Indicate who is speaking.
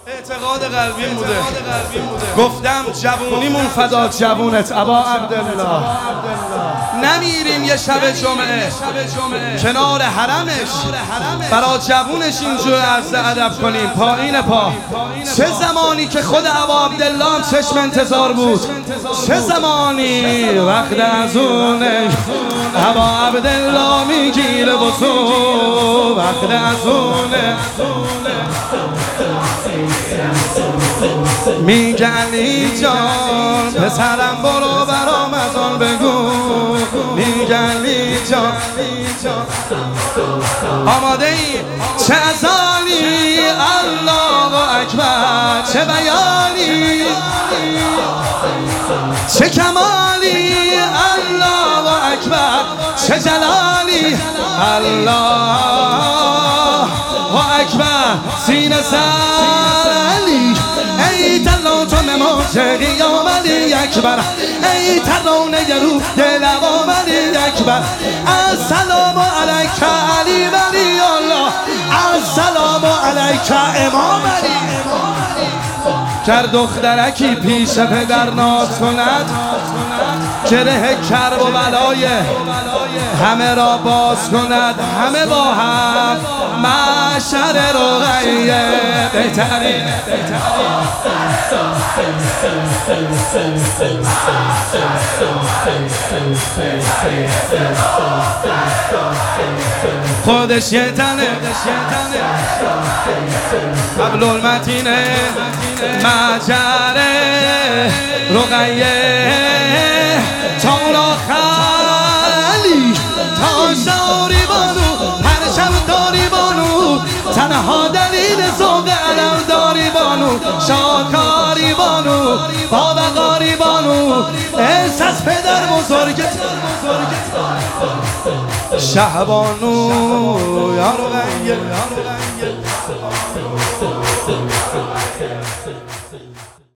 Speaker 1: اعتقاد قلبیم بوده. گفتم جوونیمون فدا جوونت ابا عبدالله. نمیریم یه شب جمعه کنار حرمش برا جوونش اینجور عرض ادب کنیم پایین پا. چه زمانی که خود ابا عبدالله هم چشم انتظار بود، چه زمانی وقت از اونه ابا عبدالله میگیره و تو وقت از اونه میگه علی جان پسرم برو برام از آن بگو. میگه علی جان آماده ای چه ازالی الله اکبر، چه بیانی چه کمالی الله اکبر، چه جلالی الله اکبر. سینه سالی ای تلو تو نماز قیام علی اکبر، ای ترانه رو دلم علی اکبر. السلام علیک علی ولی الله، السلام علیک امام علی. گر دخترکی پیش پدر ناز کند، گره کرب و بلای همه را باز کند. همه با هم معشر رقیه بهترین خودش یه تنه قبل المتینه مجره رقیه تا اونا خالی تا شاری بانو پرشم داری بانو، تنها دلیل ذوق علم داری بانو، شاکاری بانو با وقاری بانو، احساس پدر بزرگت شهبانو یا رقیه.